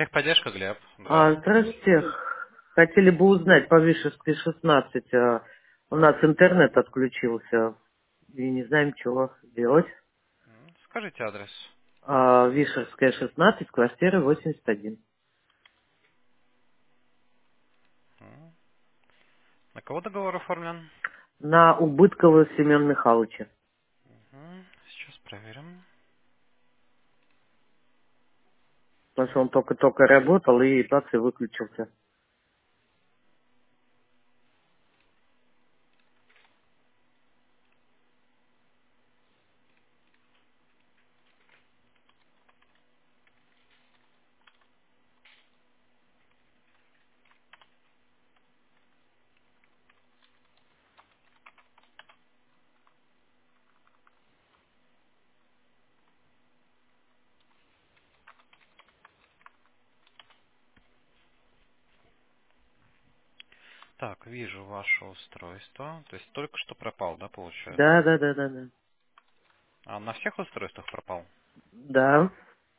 Техподдержка, Глеб. Здравствуйте. Здравствуйте. Хотели бы узнать по Вишерской 16. У нас интернет отключился. И не знаем, чего делать. Скажите адрес. Вишерская 16, квартира 81. М. На кого договор оформлен? На Убыткова Семена Михайловича. Сейчас проверим. Потому что он только-только работал и бац, и выключился. Так, вижу ваше устройство. То есть только что пропал, да, Да, получается? да, да, да, да. А на всех устройствах пропал? Да.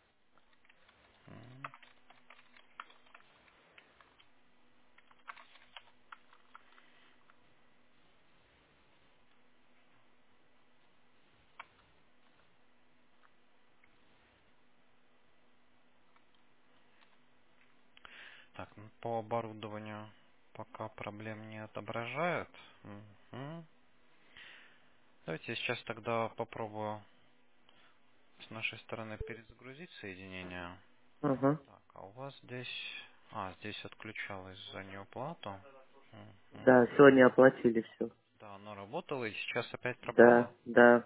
Так, ну, по оборудованию пока проблем не отображает. Мгм. Давайте я сейчас тогда попробую с нашей стороны перезагрузить соединение. Ага. Так, а у вас здесь... здесь отключалось за неуплату. Да, Мгм. сегодня оплатили все. Да, оно работало и сейчас опять Да, пропало. да.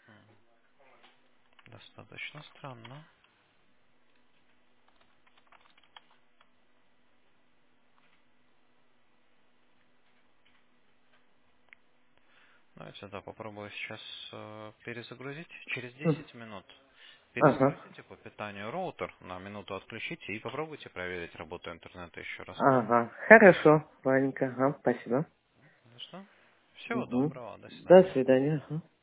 Достаточно странно. Давайте, да, попробую сейчас перезагрузить. Через М. 10 минут Ага. перезагрузите по питанию роутер, на минуту отключите и попробуйте проверить работу интернета еще раз. Ага. Хорошо, ладненько. Ага, спасибо. Ну что? Всего Угу. доброго, до До свидания. свидания. Ага.